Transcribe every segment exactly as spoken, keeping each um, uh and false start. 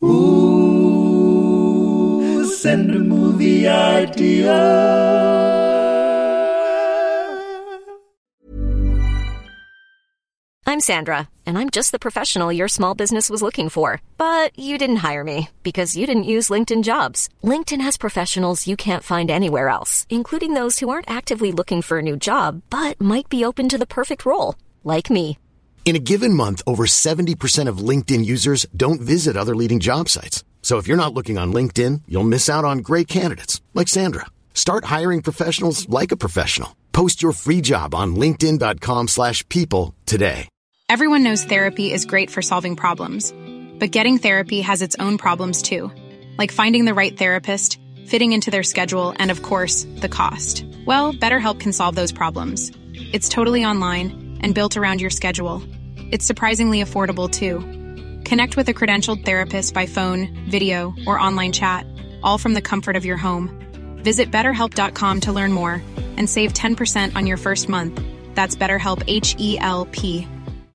Ooh, send a movie idea. I'm Sandra, and I'm just the professional your small business was looking for. But you didn't hire me because you didn't use LinkedIn Jobs. LinkedIn has professionals you can't find anywhere else, including those who aren't actively looking for a new job, but might be open to the perfect role, like me. In a given month, over seventy percent of LinkedIn users don't visit other leading job sites. So if you're not looking on LinkedIn, you'll miss out on great candidates like Sandra. Start hiring professionals like a professional. Post your free job on linkedin.com slash people today. Everyone knows therapy is great for solving problems, but getting therapy has its own problems too, like finding the right therapist, fitting into their schedule, and of course, the cost. Well, BetterHelp can solve those problems. It's totally online and built around your schedule. It's surprisingly affordable too. Connect with a credentialed therapist by phone, video, or online chat, all from the comfort of your home. Visit better help dot com to learn more and save ten percent on your first month. That's BetterHelp, H E L P.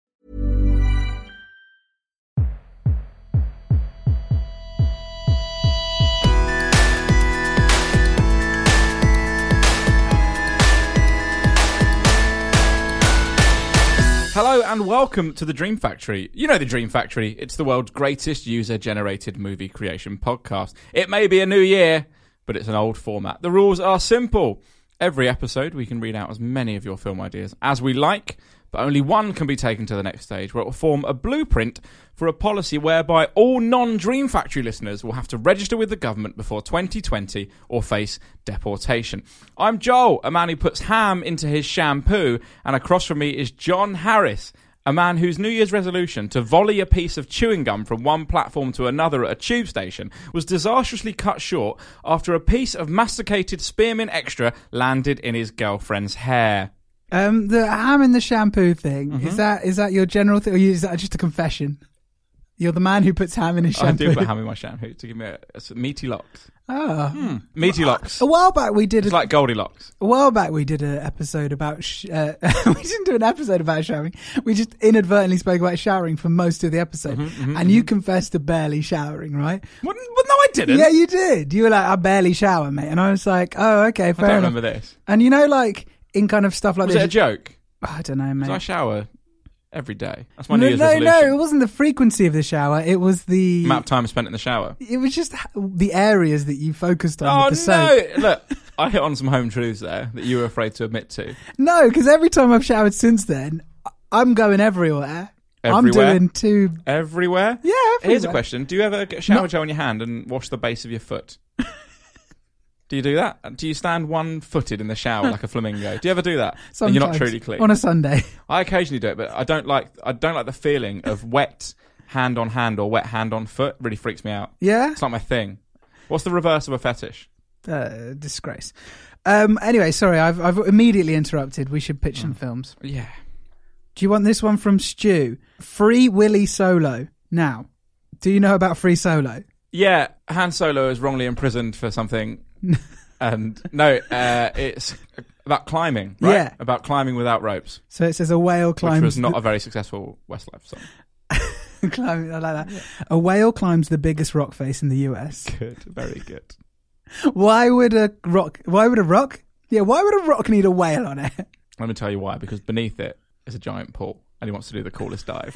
Hello and welcome to The Dream Factory. You know The Dream Factory. It's the world's greatest user-generated movie creation podcast. It may be a new year, but it's an old format. The rules are simple. Every episode, we can read out as many of your film ideas as we like, but only one can be taken to the next stage, where it will form a blueprint for a policy whereby all non-Dream Factory listeners will have to register with the government before twenty twenty or face deportation. I'm Joel, a man who puts ham into his shampoo, and across from me is John Harris, a man whose New Year's resolution to volley a piece of chewing gum from one platform to another at a tube station was disastrously cut short after a piece of masticated Spearmint Extra landed in his girlfriend's hair. Um, the ham in the shampoo thing, Mm-hmm. is that is that your general thing, or is that just a confession? You're the man who puts ham in his shampoo. I do put ham in my shampoo to give me a, a meaty locks. Oh. Hmm. Meaty locks. A while back we did It's a, like Goldilocks. a while back we did an episode about sh- uh, we didn't do an episode about showering. We just inadvertently spoke about showering for most of the episode, Mm-hmm, mm-hmm, and you confessed to barely showering, right? What, well, no, I didn't. Yeah, you did. You were like, I barely shower, mate, and I was like, oh, okay, I fair don't enough. remember this. And you know, like in kind of stuff like Was this, it a joke? I don't know, mate. Because I shower every day. That's my no, New Year's no, resolution. no, it wasn't the frequency of the shower. It was the Amount of time spent in the shower. It was just the areas that you focused on Oh, with the soap. no. Look, I hit on some home truths there that you were afraid to admit to. No, because every time I've showered since then, I'm going everywhere. Everywhere? I'm doing two. Everywhere? Yeah, everywhere. Here's a question. Do you ever get shower Not- gel in your hand and wash the base of your foot? Do you do that? Do you stand one-footed in the shower like a flamingo? Do you ever do that? And you're not Sometimes, truly clean? on a Sunday. I occasionally do it, but I don't like I don't like the feeling of wet hand on hand or wet hand on foot. It really freaks me out. Yeah, It's not my thing. What's the reverse of a fetish? uh, disgrace. Um, anyway, sorry, I've I've immediately interrupted. We should pitch some Mm. films. Yeah. Do you want this one from Stu? Free Willy Solo. Now, do you know about Free Solo? Yeah, Han Solo is wrongly imprisoned for something. And no, uh, it's about climbing, right? Yeah. About climbing without ropes, So it says a whale climbs. which was not the- a very successful Westlife song. climbing, I like that. A whale climbs the biggest rock face in the U S. Good, very good. Why would a rock? Why would a rock? Yeah, why would a rock need a whale on it? Let me tell you why. Because beneath it is a giant pool, and he wants to do the coolest dive.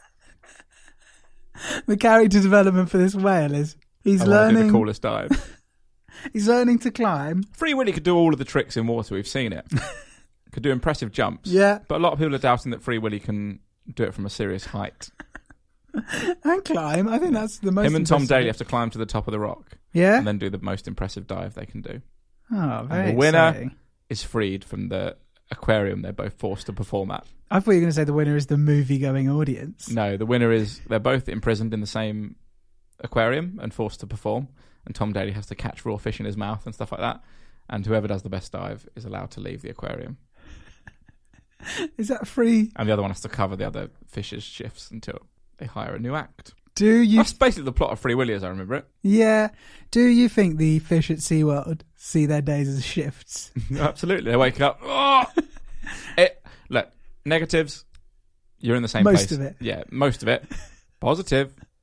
The character development for this whale is he's I want to do learning. the coolest dive. He's learning to climb. Free Willy could do all of the tricks in water. We've seen it. Could do impressive jumps. Yeah, But a lot of people are doubting that Free Willy can do it from a serious height. and climb. I think that's the most. Him and Tom impressive. Daly have to climb to the top of the rock Yeah. and then do the most impressive dive they can do. Oh, very the winner- exciting. Is freed from the aquarium they're both forced to perform at. I thought you were going to say the winner is the movie-going audience. No, the winner is they're both imprisoned in the same aquarium and forced to perform. And Tom Daly has to catch raw fish in his mouth and stuff like that. And whoever does the best dive is allowed to leave the aquarium. Is that free? And the other one has to cover the other fish's shifts until they hire a new act. Do you? That's basically the plot of Free Willy as I remember it. Yeah. Do you think the fish at SeaWorld see their days as shifts? Absolutely. They wake up. Oh! it, look, negatives, you're in the same Most place. of it. Yeah, most of it. Positive.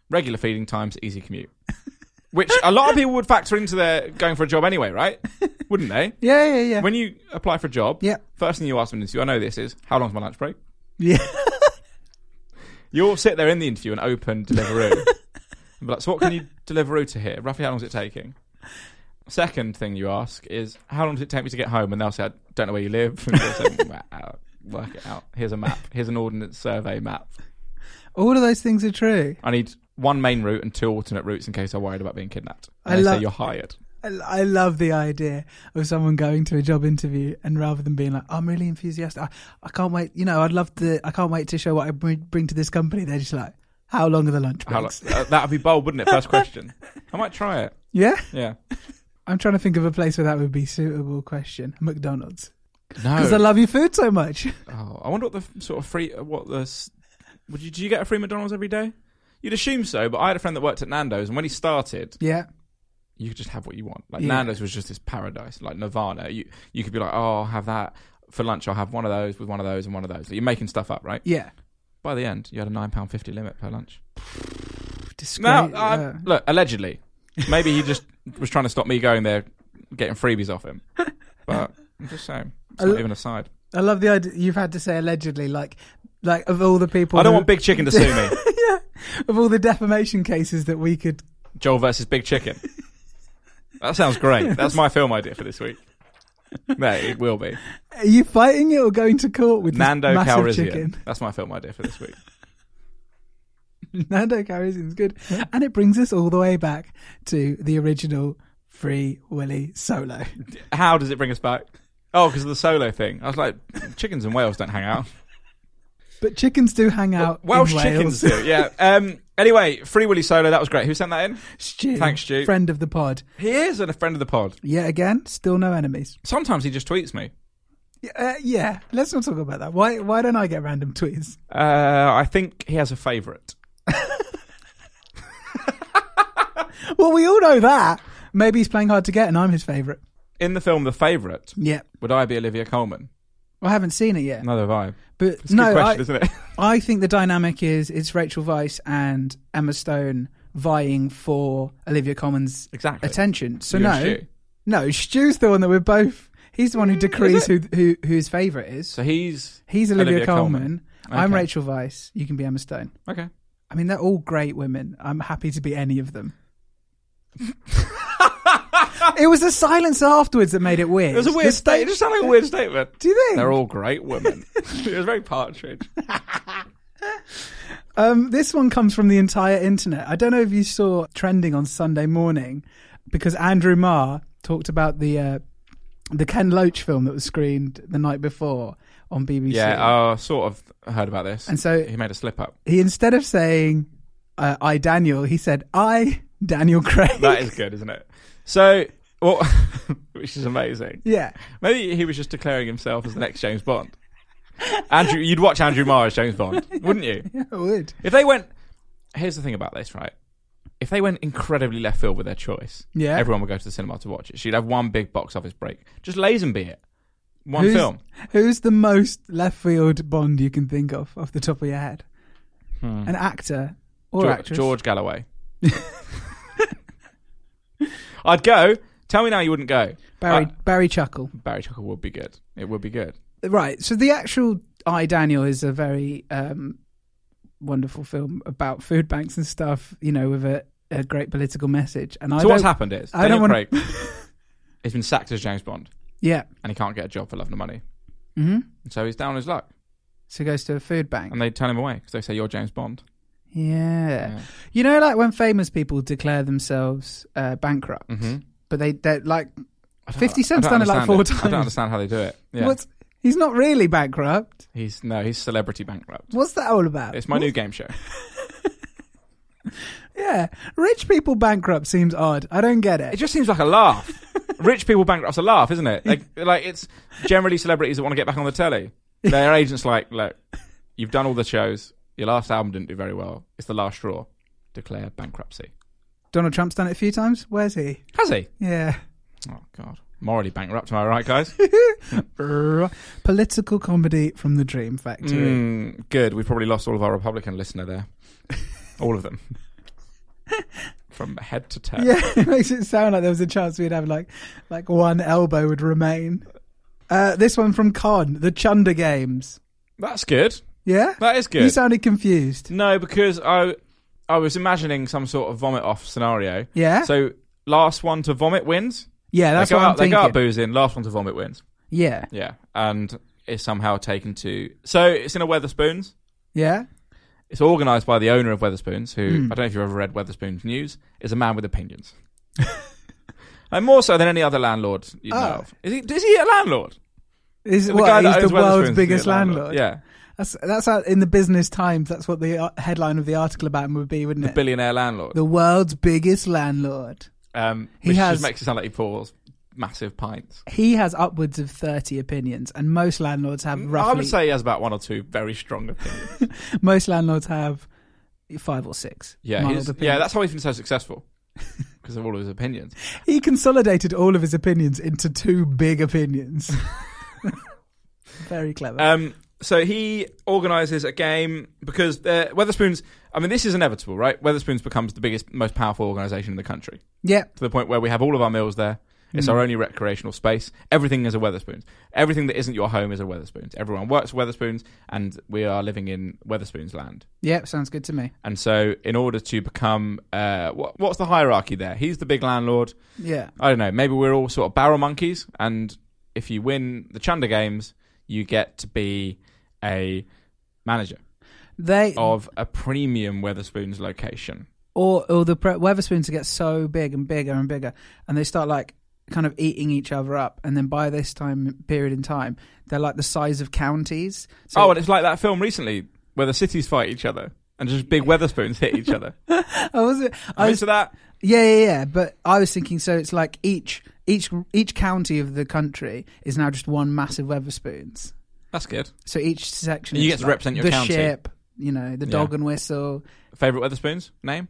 regular feeding times, easy commute. Which a lot of people would factor into their going for a job anyway, right? Wouldn't they? Yeah, yeah, yeah. When you apply for a job, yeah. first thing you ask them in an interview, I know this is, how long's my lunch break? Yeah. You'll sit there in the interview and open Deliveroo. And be like, so what can you Deliveroo to here? Roughly how long is it taking? Second thing you ask is, how long does it take me to get home? And they'll say, I don't know where you live. And they'll say, well, work it out. Here's a map. Here's an ordnance survey map. All of those things are true. I need one main route and two alternate routes in case I'm worried about being kidnapped. And I they lo- say you're hired. I, I love the idea of someone going to a job interview and rather than being like, I'm really enthusiastic, I, I can't wait, you know, I'd love to, I can't wait to show what I bring, bring to this company. They're just like, how long are the lunch breaks? How, uh, that would be bold, wouldn't it? First question. I might try it. Yeah? Yeah. I'm trying to think of a place where that would be a suitable question. McDonald's. No. Because I love your food so much. Oh, I wonder what the sort of free, what the, would you, do you get a free McDonald's every day? You'd assume so, but I had a friend that worked at Nando's, and when he started, yeah, you could just have what you want. Like, yeah. Nando's was just this paradise, like Nirvana. You you could be like, oh, I'll have that for lunch. I'll have one of those with one of those and one of those. Like, you're making stuff up, right? Yeah. By the end, you had a nine pound fifty limit per lunch. Discreet, Now, uh, uh, look, allegedly. Maybe he just was trying to stop me going there, getting freebies off him. But I'm just saying, it's not l- even a side. I love the idea you've had to say allegedly, like, like of all the people. I don't who, want Big Chicken to sue me. Yeah, of all the defamation cases that we could. Joel versus Big Chicken. That sounds great. That's my film idea for this week. No, it will be. Are you fighting it or going to court with Nando this massive Calrissian. chicken? That's my film idea for this week. Nando Calrissian's good, and it brings us all the way back to the original Free Willy Solo. How does it bring us back? Oh, because of the Solo thing. I was like, chickens and whales don't hang out. But chickens do hang out. Well, Welsh in chickens Wales. do, yeah. Um, anyway, Free Willy Solo, that was great. Who sent that in? Stu, Thanks, Stu. friend of the pod. He is a friend of the pod. Yet again, still no enemies. Sometimes he just tweets me. Uh, yeah, let's not talk about that. Why? Why don't I get random tweets? Uh, I think he has a favourite. Well, we all know that. Maybe he's playing hard to get, and I'm his favourite. In the film The Favourite, Yeah, would I be Olivia Colman? I haven't seen it yet. Neither have I. But It's a no, good question, I, isn't it? I think the dynamic is it's Rachel Weisz and Emma Stone vying for Olivia Colman's Exactly. attention. So You no, and Stu. no, Stu's the one that we're both. He's the one who decrees who, it? who who his favourite is. So he's He's Olivia, Olivia Colman. Colman. I'm Okay. Rachel Weisz. You can be Emma Stone. okay. I mean, they're all great women. I'm happy to be any of them. It was the silence afterwards that made it weird. It was a weird The statement. It just sounded like a weird statement. Do you think? They're all great women. It was very Partridge. Um, this one comes from the entire internet. I don't know if you saw trending on Sunday morning because Andrew Marr talked about the uh, the Ken Loach film that was screened the night before on B B C. Yeah, I sort of heard about this. And so he made a slip up. he, instead of saying uh, I Daniel, he said I Daniel Craig. That is good, isn't it? So, well, which is amazing. Yeah. Maybe he was just declaring himself as the next James Bond. Andrew, you'd watch Andrew Marr as James Bond, wouldn't you? Yeah, I would. If they went, here's the thing about this, right? If they went incredibly left field with their choice, Yeah. everyone would go to the cinema to watch it. She'd have one big box office break. Just Lazenby it. One who's, film. Who's the most left field Bond you can think of off the top of your head? Hmm. An actor or George, actress? George Galloway. I'd go. Tell me now you wouldn't go. Barry Uh, Barry Chuckle. Barry Chuckle would be good. It would be good. Right. So the actual I Daniel is a very um, wonderful film about food banks and stuff. You know, with a, a great political message. And I So what's don't- happened is I Daniel don't want. Craig has been sacked as James Bond, Yeah. and he can't get a job for love nor money. hmm And so he's down on his luck, So he goes to a food bank. and they turn him away because they say you're James Bond. Yeah. Yeah. You know, like when famous people declare themselves uh, bankrupt, Mm-hmm. but they they like Fifty Cent's done it like four times. I don't understand how they do it. Yeah. What's he's not really bankrupt. He's no, he's celebrity bankrupt. What's that all about? It's my new game show. Yeah, rich people bankrupt seems odd. I don't get It it. just seems like a laugh. Rich people bankrupt's a laugh, isn't it? Like, like it's generally celebrities that want to get back on the telly. Their agents like, look, you've done all the shows. Your last album didn't do very well. It's the last straw. Declare bankruptcy. Donald Trump's done it a few times. Where's he? Has he? Yeah. Oh God, morally bankrupt. Am I right, guys? Political comedy from the Dream Factory. Mm, good. We've probably lost all of our Republican listener there. All of them. From head to toe. Yeah, it makes it sound like there was a chance we'd have like like one elbow would remain. Uh, this one from Con, the Chunder Games. That's good. Yeah? That is good. You sounded confused. No, because I I was imagining some sort of vomit off scenario. Yeah? So last one to vomit wins. Yeah, that's they go what out, I'm thinking. They go out boozing, last one to vomit wins. Yeah. Yeah, and it's somehow taken to... So it's in a Wetherspoons. Yeah? It's organised by the owner of Wetherspoons, who, Mm. I don't know if you've ever read Wetherspoons News, is a man with opinions. And more so than any other landlord you Oh. know of. Is he, is he a landlord? Is The what, guy that he's owns the Wetherspoons world's is biggest a landlord. Yeah. That's that's how, in the Business Times. That's what the uh, headline of the article about him would be, wouldn't The it? billionaire landlord. The world's biggest landlord. Um, He which has- just makes it sound like he pours massive pints. He has upwards of thirty opinions, and most landlords have roughly. I would say he has about one or two very strong opinions. most landlords have five or six. Yeah, mild he's, opinions. yeah, that's why he's been so successful. Because of all of his opinions. He consolidated all of his opinions into two big opinions. Very clever. Um, so he organises a game because uh, Wetherspoons, I mean, this is inevitable, right? Wetherspoons becomes the biggest, most powerful organisation in the country. yeah. To the point where we have all of our meals there. It's Mm. our only recreational space. Everything is a Wetherspoons. Everything that isn't your home is a Wetherspoons. Everyone works for Wetherspoons, and we are living in Wetherspoons land. Yeah, sounds good to me. And so, in order to become, uh, what, what's the hierarchy there? He's the big landlord. Yeah. I don't know. Maybe we're all sort of barrel monkeys, and if you win the Chunder Games, you get to be a manager They of a premium Wetherspoons location. or or the pre- Wetherspoons get so big and bigger and bigger, and they start like kind of eating each other up, and then by this time period in time, they're like the size of counties. So, Oh, and it's like that film recently where the cities fight each other and just big Wetherspoons hit each other. I was, I I'm was into that. yeah, yeah, yeah. But I was thinking, so it's like each each each county of the country is now just one massive Wetherspoons. That's good. So each section, And you is get to like represent your the county. ship, you know, the dog Yeah. and whistle. Favourite Wetherspoons name?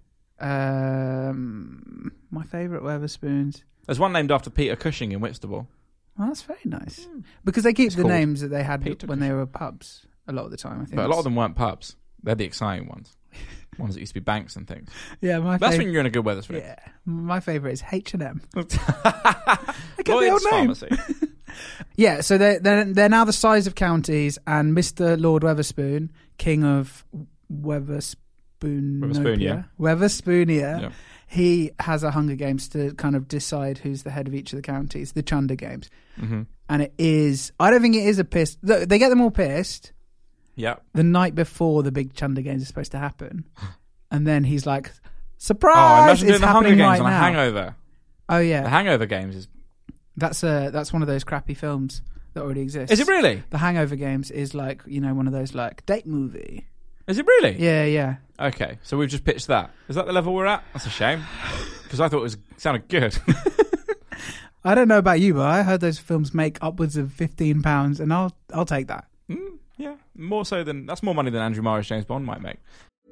Um, my favourite Wetherspoons. There's one named after Peter Cushing in Whitstable. Well, that's very nice because they keep It's the called names that they had Peter when they were pubs a lot of the time. I think, But a lot of them weren't pubs. They're the exciting ones. Ones that used to be banks and things. Yeah, my That's fav- when you're in a good Wetherspoon. yeah, my favourite is H and M. I get the old Lloyd's name. Pharmacy. Yeah, so they're, they're they're now the size of counties, and Mister Lord Wetherspoon, King of Wetherspoon, Wetherspoon, Weatherspoonia, Yeah. he has a Hunger Games to kind of decide who's the head of each of the counties, the Chunder Games, Mm-hmm. and it is. I don't think it is a pissed. They get them all pissed Yeah. the night before the big Chunder Games are supposed to happen, and then he's like, Oh, "Surprise! imagine doing it's the Hunger happening Games right on a now." hangover. Oh The yeah, Hangover Games is... that's a that's one of those crappy films that already exists. Is it really? The Hangover Games is like, you know, one of those like date movie. Is it really? Yeah, yeah. Okay, so we've just pitched that. Is that the level we're at? That's a shame. Because I thought it was sounded good. I don't know about you, but I heard those films make upwards of fifteen pounds, and I'll I'll take that. Mm, yeah, more so than... That's more money than Andrew Morris James Bond might make.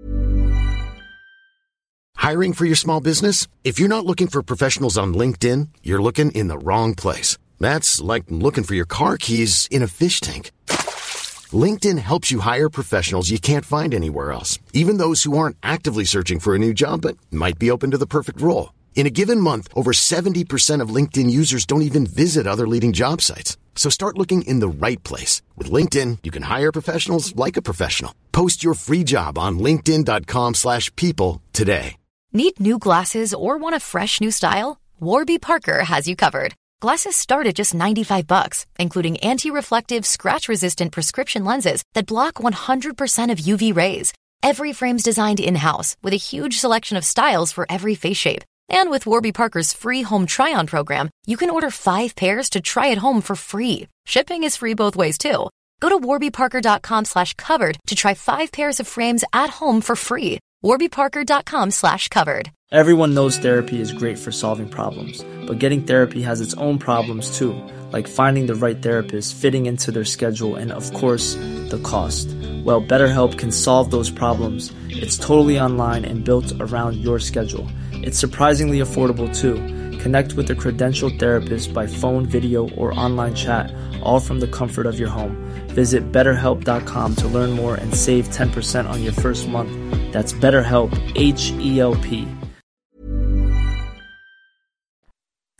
Hiring for your small business? If you're not looking for professionals on LinkedIn, you're looking in the wrong place. That's like looking for your car keys in a fish tank. LinkedIn helps you hire professionals you can't find anywhere else, even those who aren't actively searching for a new job but might be open to the perfect role. In a given month, over seventy percent of LinkedIn users don't even visit other leading job sites. So start looking in the right place. With LinkedIn, you can hire professionals like a professional. Post your free job on linkedin.com slash people today. Need new glasses or want a fresh new style? Warby Parker has you covered. Glasses start at just ninety-five bucks, including anti-reflective, scratch-resistant prescription lenses that block one hundred percent of U V rays. Every frame's designed in-house with a huge selection of styles for every face shape. And with Warby Parker's free home try-on program, you can order five pairs to try at home for free. Shipping is free both ways, too. Go to warbyparker.com slash covered to try five pairs of frames at home for free. warbyparker.com slash covered. Everyone knows therapy is great for solving problems, but getting therapy has its own problems too, like finding the right therapist, fitting into their schedule, and of course, the cost. Well, BetterHelp can solve those problems. It's totally online and built around your schedule. It's surprisingly affordable too. Connect with a credentialed therapist by phone, video, or online chat, all from the comfort of your home. Visit better help dot com to learn more and save ten percent on your first month. That's BetterHelp, H E L P.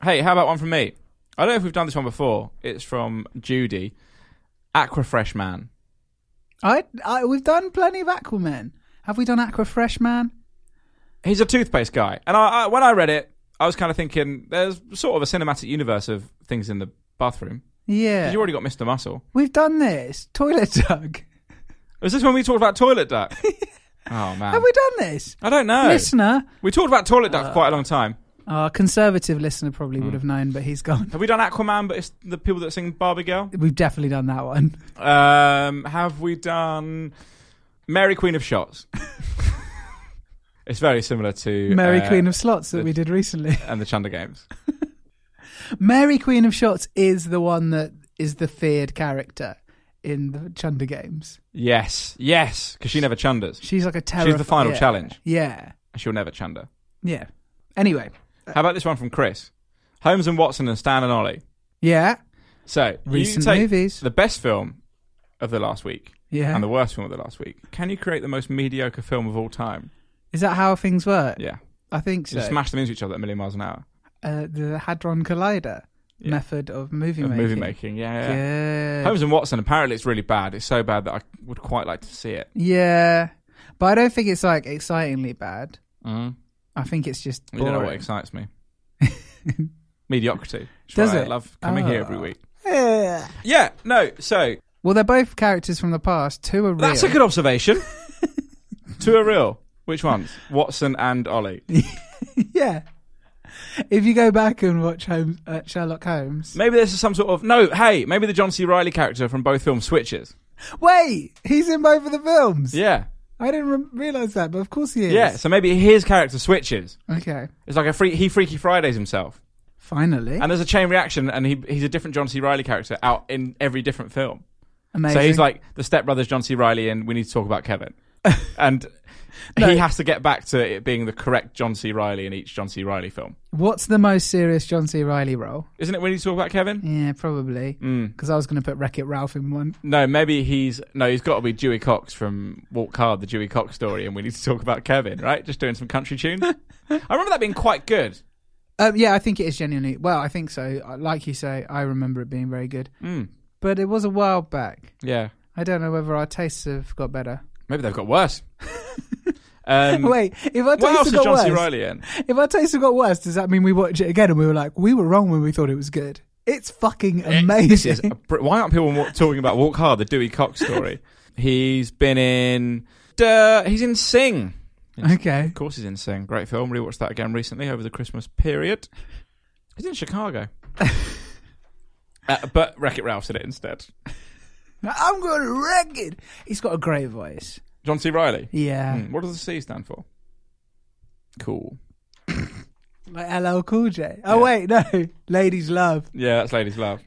Hey, how about one from me? I don't know if we've done this one before. It's from Judy. Aquafresh Man. I, I we've done plenty of Aquaman. Have we done Aquafresh Man? He's a toothpaste guy, and I, I when I read it, I was kind of thinking there's sort of a cinematic universe of things in the bathroom. Yeah, you already got Mister Muscle. We've done this toilet duck. Was this when we talked about toilet duck? Oh man, have we done this? I don't know, listener. We talked about toilet duck uh, for quite a long time. Our conservative listener probably mm. would have known, but he's gone. Have we done Aquaman, but it's the people that sing Barbie Girl? We've definitely done that one. Um, have we done Mary Queen of Shots? It's very similar to Mary uh, Queen of Slots that the, we did recently. And the Chunder Games. Mary Queen of Shots is the one that is the feared character in the Chunder Games. Yes, yes, because she never chunders. She's like a terror. She's the final yeah. challenge. Yeah. And she'll never chunder. Yeah. Anyway. How about this one from Chris? Holmes and Watson and Stan and Ollie. Yeah. So, recent you take movies. The best film of the last week yeah. and the worst film of the last week. Can you create the most mediocre film of all time? Is that how things work? Yeah. I think so. Just smash them into each other at a million miles an hour. Uh, the Hadron Collider yeah. method of movie of making. movie making, yeah, yeah. yeah. Holmes and Watson, apparently it's really bad. It's so bad that I would quite like to see it. Yeah. But I don't think it's like excitingly bad. Mm. I think it's just boring. You don't know what excites me. Mediocrity. Does I it? love coming oh. here every week. Yeah. Yeah, no, so... Well, they're both characters from the past. Two are real. That's a good observation. Two are real. Which ones? Watson and Ollie. Yeah. If you go back and watch Holmes, uh, Sherlock Holmes... Maybe this is some sort of... No, hey, maybe the John C. Reilly character from both films switches. Wait! He's in both of the films? Yeah. I didn't re- realise that, but of course he is. Yeah, so maybe his character switches. Okay. It's like a free, he Freaky Fridays himself. Finally. And there's a chain reaction, and he he's a different John C. Reilly character out in every different film. Amazing. So he's like the Step Brothers John C. Reilly, and we need to talk about Kevin. And no. he has to get back to it being the correct John C. Reilly in each John C. Reilly film. What's the most serious John C. Reilly role? Isn't it we need to talk about Kevin? Yeah, probably. Because mm. I was going to put Wreck-It Ralph in one. No, maybe he's... No, he's got to be Dewey Cox from Walk Hard, the Dewey Cox story, and we need to talk about Kevin, right? Just doing some country tunes. I remember that being quite good. Um, yeah, I think it is genuinely... Well, I think so. Like you say, I remember it being very good. Mm. But it was a while back. Yeah. I don't know whether our tastes have got better. Maybe they've got worse. um, Wait, if our what tastes else have is got John worse... C. Reilly in? If our tastes have got worse, does that mean we watch it again and we were like, we were wrong when we thought it was good? It's fucking amazing. This is a, why aren't people talking about Walk Hard, the Dewey Cox story? He's been in... Duh, he's in Sing. He's, okay. Of course he's in Sing. Great film. Rewatched that again recently over the Christmas period. He's in Chicago. uh, but Wreck-It Ralph's in it instead. I'm going to wreck it. He's got a great voice. John C. Reilly? Yeah. Hmm. What does the C stand for? Cool. Like L L Cool J. Oh, yeah. Wait, no. Ladies Love. Yeah, that's Ladies Love.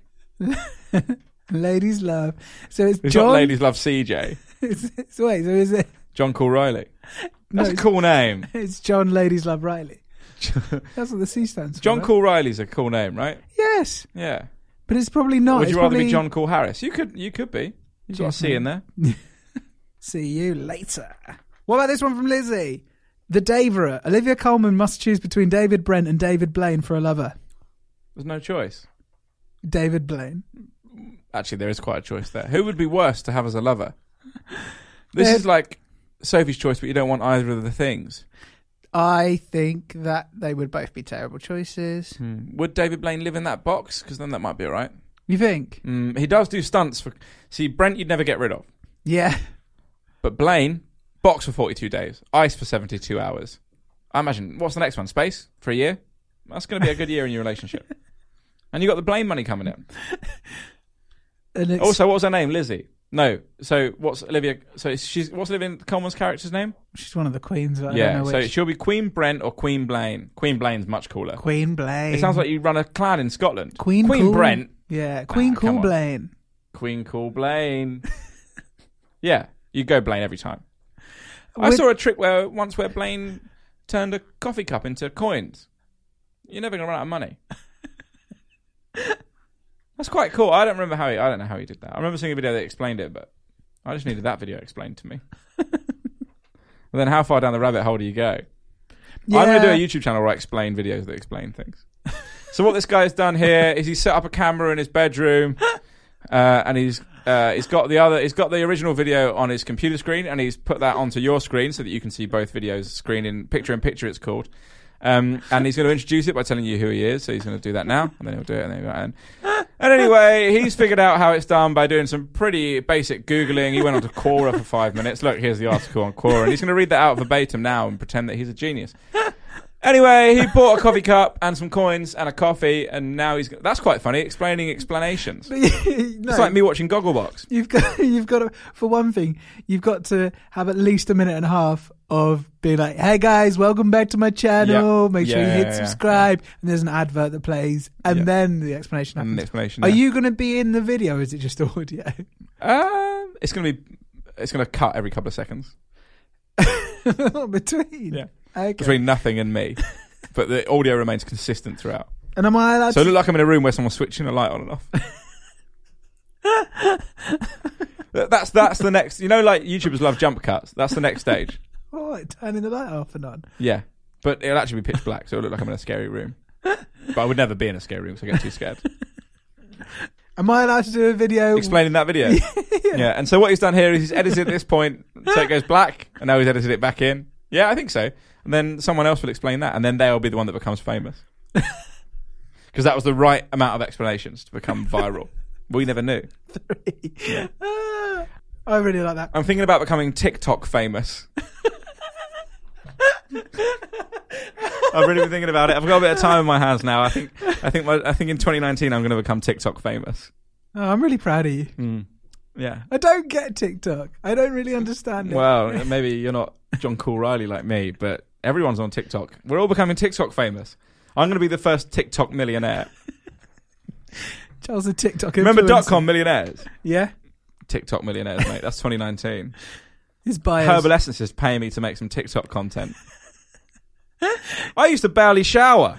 Ladies Love. So it's, it's John... not Ladies Love C J. it's, it's, wait, so is it... John Cool Reilly. That's no, a cool name. It's John Ladies Love Reilly. That's what the C stands for. John right? Cool Reilly's a cool name, right? Yes. Yeah. But it's probably not. Or would it's you rather probably... be John Cool Harris? You could You could be. You've got a C in there. See you later. What about this one from Lizzie? The Daverer. Olivia Colman must choose between David Brent and David Blaine for a lover. There's no choice. David Blaine. Actually, there is quite a choice there. Who would be worse to have as a lover? This is like Sophie's choice, but you don't want either of the things. I think that they would both be terrible choices. Hmm. Would David Blaine live in that box? Because then that might be all right. You think? Mm, he does do stunts for... See, Brent you'd never get rid of. Yeah. But Blaine, box for forty-two days. Ice for seventy-two hours. I imagine, what's the next one? Space? For a year? That's going to be a good year in your relationship. And you got the Blaine money coming in. And it's... Also, what was her name? Lizzie? No. So, what's Olivia... So, she's what's Olivia Colman's character's name? She's one of the queens. But I yeah, don't know so which. she'll be Queen Brent or Queen Blaine. Queen Blaine's much cooler. Queen Blaine. It sounds like you run a clan in Scotland. Queen Queen cool. Brent. Yeah, Queen ah, Cool Blaine. Queen Cool Blaine. Yeah, you go Blaine every time. With... I saw a trick where once where Blaine turned a coffee cup into coins. You're never going to run out of money. That's quite cool. I don't remember how he... I don't know how he did that. I remember seeing a video that explained it, but I just needed that video explained to me. And then how far down the rabbit hole do you go? Yeah. I'm going to do a YouTube channel where I explain videos that explain things. So what this guy's done here is he's set up a camera in his bedroom, uh, and he's uh, he's got the other he's got the original video on his computer screen, and he's put that onto your screen so that you can see both videos, screen in picture in picture. It's called. Um, and he's going to introduce it by telling you who he is. So he's going to do that now, and then he'll do it. And, then he'll and, and anyway, he's figured out how it's done by doing some pretty basic Googling. He went on to Quora for five minutes. Look, here's the article on Quora. And he's going to read that out verbatim now and pretend that he's a genius. Anyway, he bought a coffee cup and some coins and a coffee, and now he's... That's quite funny, explaining explanations. no, it's like me watching Gogglebox. You've got, you've got to, for one thing, you've got to have at least a minute and a half of being like, hey guys, welcome back to my channel. Yep. Make sure yeah, you hit yeah, subscribe. Yeah. And there's an advert that plays, and Yep. then the explanation happens. And the explanation, Are yeah. you going to be in the video, or is it just audio? Um, it's going to be... It's going to cut every couple of seconds. Between? Yeah. Okay. Between nothing and me. But the audio remains consistent throughout. And am I allowed So I to... look like I'm in a room where someone's switching a light on and off. that's that's the next... You know, like, YouTubers love jump cuts. That's the next stage. Oh, like turning the light off and on. Yeah. But it'll actually be pitch black, so it'll look like I'm in a scary room. But I would never be in a scary room, so I get too scared. Am I allowed to do a video... Explaining that video? yeah. yeah. And so what he's done here is he's edited at this point, so it goes black, and now he's edited it back in. Yeah, I think so. And then someone else will explain that, and then they'll be the one that becomes famous. Because that was the right amount of explanations to become viral. We never knew. Three. Yeah. Ah, I really like that. I'm thinking about becoming TikTok famous. I've really been thinking about it. I've got a bit of time in my hands now. I think I think my, I think in twenty nineteen I'm going to become TikTok famous. Oh, I'm really proud of you. Mm. Yeah. I don't get TikTok. I don't really understand it. Well, maybe you're not John Cool Riley like me, but everyone's on TikTok. We're all becoming TikTok famous. I'm going to be the first TikTok millionaire. Charles, the TikTok influencer. Remember dot-com millionaires? Yeah. TikTok millionaires, mate. That's twenty nineteen. His bios. Herbal Essences paying me to make some TikTok content. I used to barely shower.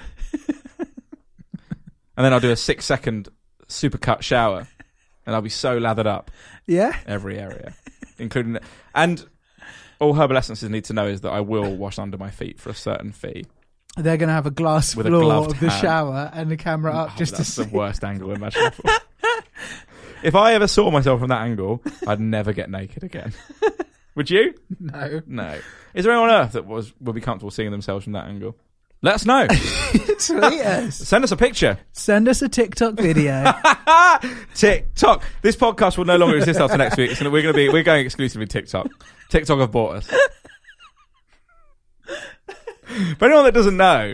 And then I'll do a six second supercut shower. And I'll be so lathered up. Yeah. Every area. Including... The, and all Herbal Essences need to know is that I will wash under my feet for a certain fee. They're going to have a glass With a floor gloved of the hand. shower and the camera up Oh, just to that's see. the worst angle imaginable. If I ever saw myself from that angle, I'd never get naked again. Would you? No. No. Is there anyone on earth that was would be comfortable seeing themselves from that angle? Let us know. Tweet us. Send us a picture. Send us a TikTok video. TikTok. This podcast will no longer exist after next week. So we're going to be we're going exclusively TikTok. TikTok have bought us. For anyone that doesn't know,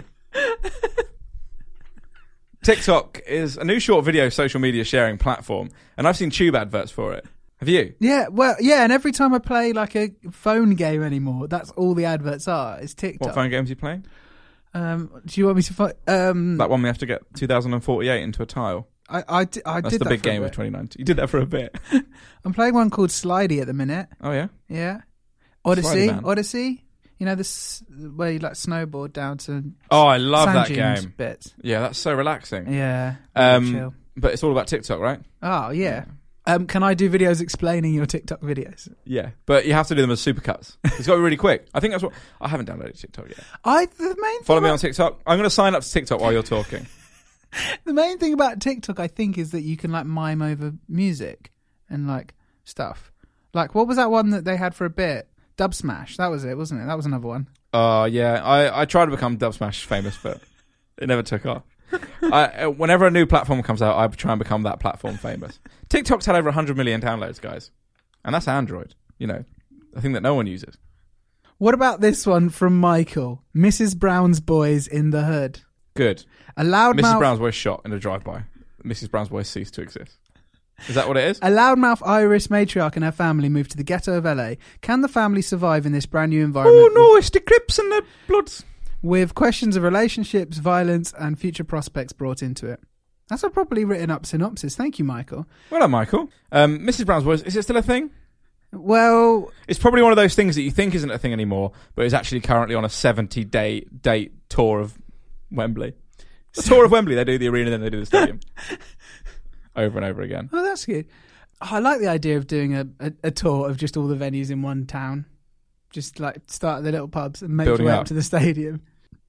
TikTok is a new short video social media sharing platform, and I've seen Tube adverts for it. Have you? Yeah, well, yeah, and every time I play like a phone game anymore, that's all the adverts are. It's TikTok. What phone games are you playing? Um, do you want me to find? Um, That one we have to get two thousand forty-eight into a tile. I, I, di- I That's did the that big for a game of bit. twenty nineteen. You did that for a bit. I'm playing one called Slidey at the minute. Oh yeah. Yeah, Odyssey, Slidey Man. Odyssey. You know this where you like snowboard down to Oh, I love sand that dunes game. bits. Yeah, that's so relaxing. Yeah, Um, chill. but it's all about TikTok, right? Oh yeah. Um, can I do videos explaining your TikTok videos? Yeah, but you have to do them as supercuts. It's got to be really quick. I think that's what I haven't downloaded TikTok yet. I the main Follow thing me about, on TikTok. I'm going to sign up to TikTok while you're talking. the main thing about TikTok, I think, is that you can like mime over music and like stuff. Like what was that one that they had for a bit? Dub Smash. That was it, wasn't it? That was another one. Oh uh, yeah, I I tried to become Dub Smash famous, but it never took off. I, whenever a new platform comes out, I try and become that platform famous. TikTok's had over one hundred million downloads, guys. And that's Android. You know, a thing that no one uses. What about this one from Michael? Missus Brown's Boys in the Hood. Good. A loudmouth... Missus Brown's voice shot in a drive-by. Missus Brown's voice ceased to exist. Is that what it is? A loudmouth Irish matriarch and her family moved to the ghetto of L A. Can the family survive in this brand new environment? Oh no, it's the Crips and the Bloods. With questions of relationships, violence, and future prospects brought into it. That's a properly written up synopsis. Thank you, Michael. Well done, Michael. Um, Missus Brown's voice, is it still a thing? Well... It's probably one of those things that you think isn't a thing anymore, but is actually currently on a seventy-day date tour of Wembley. The tour of Wembley, they do the arena, then they do the stadium. Over and over again. Oh, that's good. Oh, I like the idea of doing a, a, a tour of just all the venues in one town. Just like start at the little pubs and make Building your way up. up to the stadium.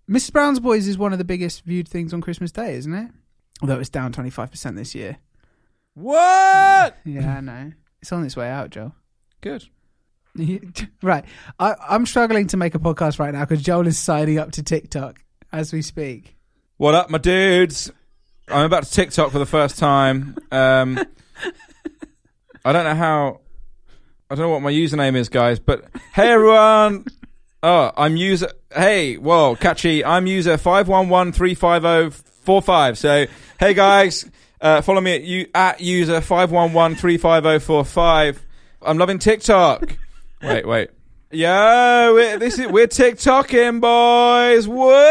Missus Brown's Boys is one of the biggest viewed things on Christmas Day, isn't it? Although it's down twenty-five percent this year. What? Yeah, I know. It's on its way out, Joel. Good. Right. I, I'm struggling to make a podcast right now because Joel is signing up to TikTok as we speak. What up, my dudes? I'm about to TikTok for the first time. Um, I don't know how... I don't know what my username is, guys, but hey, everyone. Oh, I'm user... Hey, whoa, catchy. I'm user five one one three five zero four five. So, hey, guys, uh, follow me at, you, at user five one one three five zero four five. I'm loving TikTok. Wait, wait. Yo, we're, this is, we're TikToking, boys.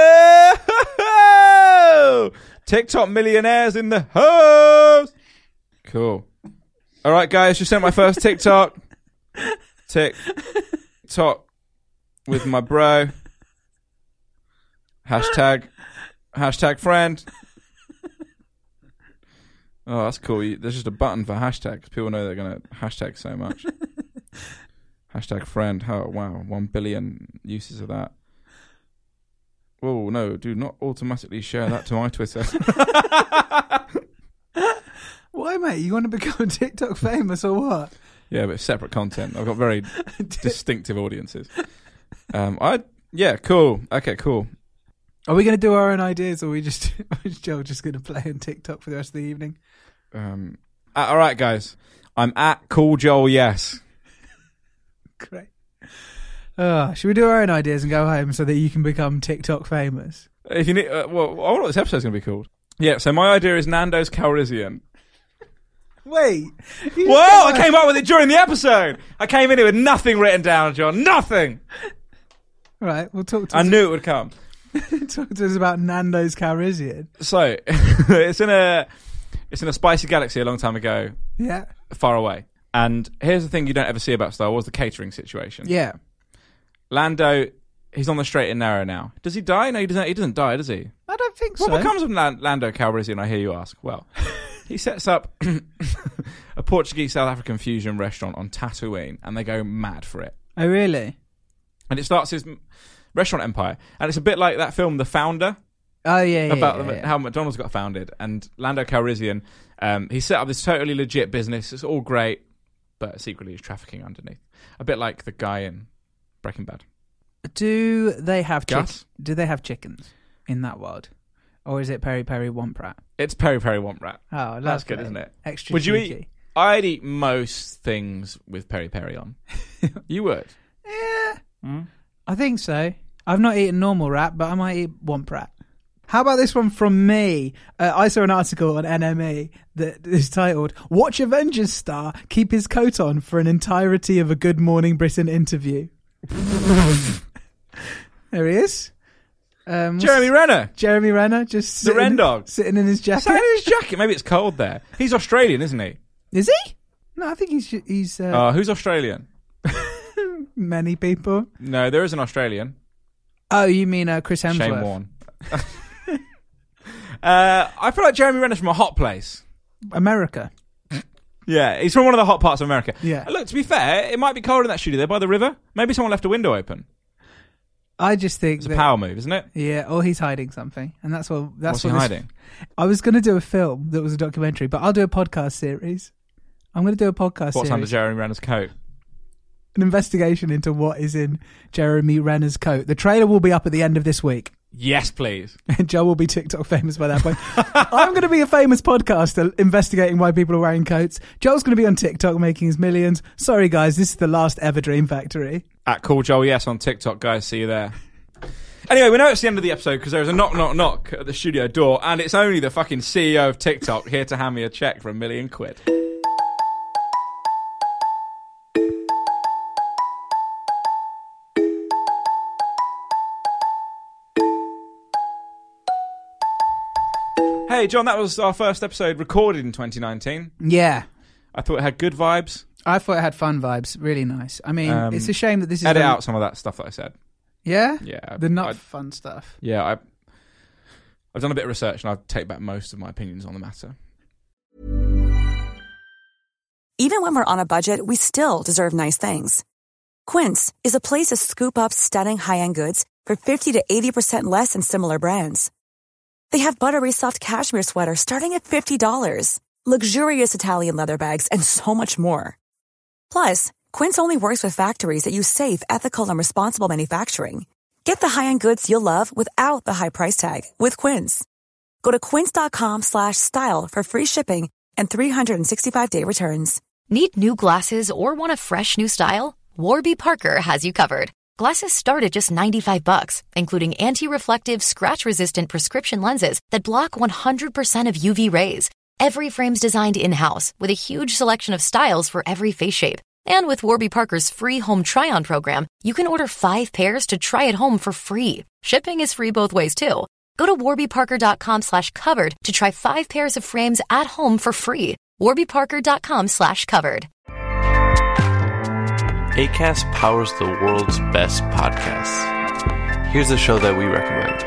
Whoa! TikTok millionaires in the house. Cool. All right, guys, just sent my first TikTok. TikTok with my bro. Hashtag, hashtag friend. Oh, that's cool. You, there's just a button for hashtags. People know they're going to hashtag so much. Hashtag friend. Oh, wow. One billion uses of that. Oh, no. Do not automatically share that to my Twitter. Why, mate? You want to become TikTok famous or what? Yeah, but separate content. I've got very distinctive audiences. Um, I Yeah, cool. Okay, cool. Are we going to do our own ideas, or are we just, is Joe just going to play on TikTok for the rest of the evening? Um, uh, all right, guys. I'm at Cool Joel Yes. Great. Uh, should we do our own ideas and go home so that you can become TikTok famous? If you need, uh, well, I wonder what this episode's going to be called. Yeah, so my idea is Nando's Calrissian. Wait. Whoa! I came up with it during the episode. I came in here with nothing written down, John. Nothing. Right, we'll talk to I us. knew it would come. Talk to us about Nando's Calrissian. So, it's in a it's in a spicy galaxy a long time ago. Yeah. Far away. And here's the thing you don't ever see about Star Wars, the catering situation. Yeah. Lando, he's on the straight and narrow now. Does he die? No, he doesn't, he doesn't die, does he? I don't think What so. becomes of Lan- Lando Calrissian, I hear you ask? Well, he sets up a Portuguese-South African fusion restaurant on Tatooine, and they go mad for it. Oh, really? And it starts his restaurant empire. And it's a bit like that film, The Founder. Oh, yeah, yeah, about yeah, the, yeah. how McDonald's got founded. And Lando Calrissian, um, he set up this totally legit business. It's all great, but secretly he's trafficking underneath. A bit like the guy in Breaking Bad. Do they have chick- Gus? Do they have chickens in that world, or is it Peri Peri Womp Rat? It's Peri Peri Womp Rat. Oh, lovely. That's good, isn't it? Extra. Would you cheeky. eat? I'd eat most things with Peri Peri on. You would? Yeah, Mm? I think so. I've not eaten normal rat, but I might eat Womp Rat. How about this one from me? Uh, I saw an article on N M E that is titled, "Watch Avengers star keep his coat on for an entirety of a Good Morning Britain interview." There he is. Um, Jeremy Renner. Jeremy Renner, just The sitting, Ren Dog. sitting in his jacket. Sat in his jacket. Maybe it's cold there. He's Australian, isn't he? Is he? No, I think he's he's uh, Uh, who's Australian? many people. No, there is an Australian. Oh, you mean uh, Chris Hemsworth? Shane Warne. uh, I feel like Jeremy Renner's from a hot place. America. Yeah, he's from one of the hot parts of America. Yeah. Uh, Look, to be fair, it might be cold in that studio there by the river. Maybe someone left a window open. I just think It's a that, power move, isn't it? yeah, or he's hiding something, and that's what that's What's he what this- hiding? I was going to do a film that was a documentary, but I'll do a podcast series. I'm going to do a podcast What's series, under Jeremy Renner's coat? an investigation into what is in Jeremy Renner's coat. The trailer will be up at the end of this week. Yes, please. And Joe will be TikTok famous by that point. I'm going to be a famous podcaster investigating why people are wearing coats. Joel's going to be on TikTok making his millions. Sorry, guys, this is the last ever Dream Factory. At Cool Joel Yes on TikTok, guys. See you there. Anyway, we know it's the end of the episode because there's a knock, knock, knock at the studio door, and it's only the fucking C E O of TikTok here to hand me a check for a million quid. Hey, John, that was our first episode recorded in twenty nineteen. Yeah. I thought it had good vibes. I thought it had fun vibes. Really nice. I mean, Um, it's a shame that this is... Edit very- out some of that stuff that I said. Yeah? Yeah. The not I- fun stuff. Yeah, I, I've done a bit of research and I've taken back most of my opinions on the matter. Even when we're on a budget, we still deserve nice things. Quince is a place to scoop up stunning high-end goods for fifty to eighty percent less than similar brands. They have buttery soft cashmere sweaters starting at fifty dollars, luxurious Italian leather bags, and so much more. Plus, Quince only works with factories that use safe, ethical, and responsible manufacturing. Get the high-end goods you'll love without the high price tag with Quince. Go to quince.com slash style for free shipping and three sixty-five day returns. Need new glasses or want a fresh new style? Warby Parker has you covered. Glasses start at just ninety-five bucks, including anti-reflective, scratch-resistant prescription lenses that block one hundred percent of U V rays. Every frame's designed in-house with a huge selection of styles for every face shape. And with Warby Parker's free home try-on program, you can order five pairs to try at home for free. Shipping is free both ways, too. Go to warbyparker.com slash covered to try five pairs of frames at home for free. warbyparker.com slash covered. Acast powers the world's best podcasts. Here's a show that we recommend.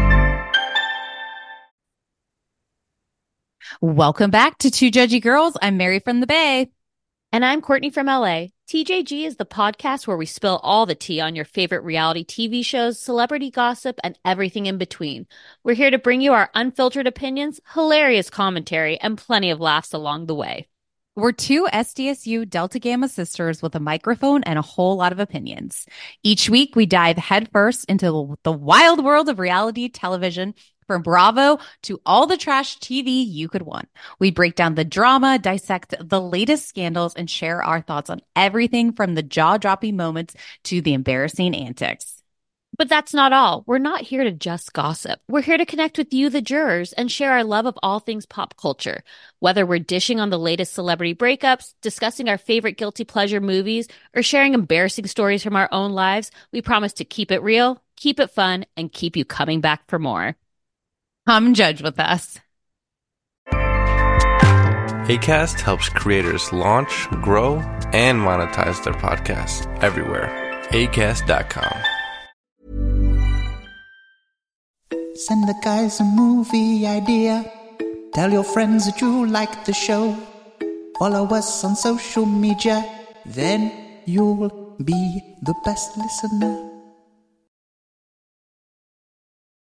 Welcome back to Two Judgy Girls. I'm Mary from the Bay. And I'm Courtney from L A. T J G is the podcast where we spill all the tea on your favorite reality T V shows, celebrity gossip, and everything in between. We're here to bring you our unfiltered opinions, hilarious commentary, and plenty of laughs along the way. We're two S D S U Delta Gamma sisters with a microphone and a whole lot of opinions. Each week, we dive headfirst into the wild world of reality television, from Bravo to all the trash T V you could want. We break down the drama, dissect the latest scandals, and share our thoughts on everything from the jaw-dropping moments to the embarrassing antics. But that's not all. We're not here to just gossip. We're here to connect with you, the jurors, and share our love of all things pop culture. Whether we're dishing on the latest celebrity breakups, discussing our favorite guilty pleasure movies, or sharing embarrassing stories from our own lives, we promise to keep it real, keep it fun, and keep you coming back for more. Come judge with us. Acast helps creators launch, grow, and monetize their podcasts everywhere. acast dot com. Send the guys a movie idea. Tell your friends that you like the show. Follow us on social media. Then you'll be the best listener.